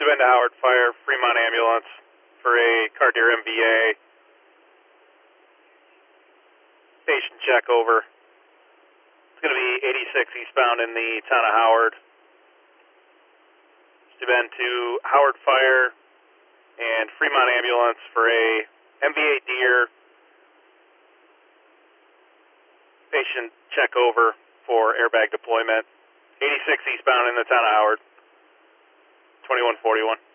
Bend to Howard Fire, Fremont Ambulance for a Cartier MVA. Patient check over. It's going to be 86 eastbound in the town of Howard. Bend to Howard Fire and Fremont Ambulance for a MVA Deer. Patient check over for airbag deployment. 86 eastbound in the town of Howard. 2141.